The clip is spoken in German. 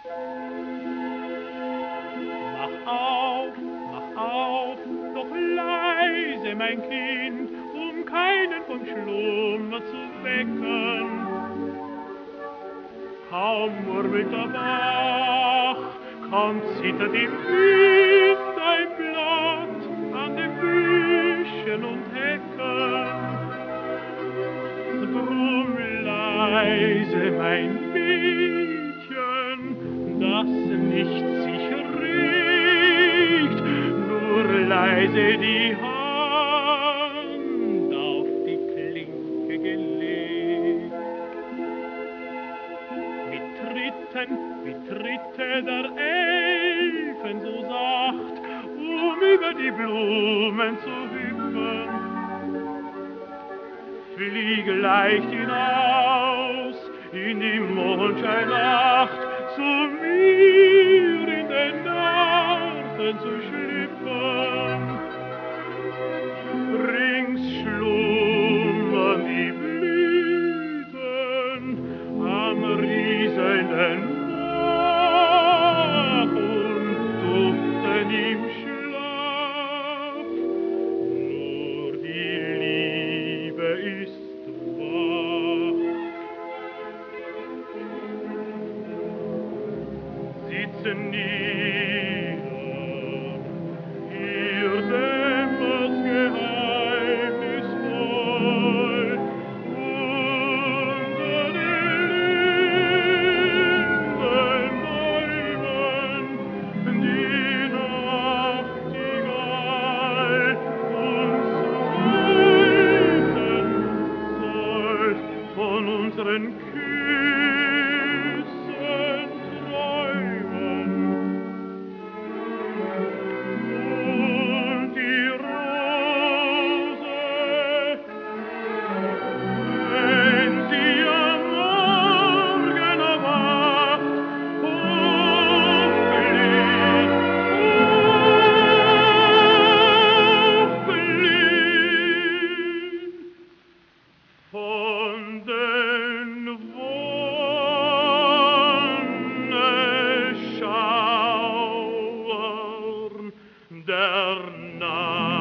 Mach auf, doch leise, mein Kind, um keinen vom Schlummer zu wecken. Kaum murmelt er wach, kaum zittert im Wind ein Blatt an den Büschen und Hecken. Drum leise, mein Mädchen, dass nichts sich regt, nur leise die Hand auf die Klinke gelegt. Wie Tritte der Elfen so sacht, über die Blumen zu hüpfen. Fliege leicht hinaus in die Mondscheinnacht, zu mir in den Garten zu schlüpfen. Rings schlummern die Blüten am rieselnden Bach und duften im Schlaf. Nur die Liebe ist wach. Sitzen nieder, ihr dämmert's geheimnisvoll, unter den Lindenbäumen, die Nachtigall uns weiten soll von unseren Küssen träumen. Und die Rose, wenn sie am Morgen erwacht, aufblüht von den Wonneschauern der Nacht.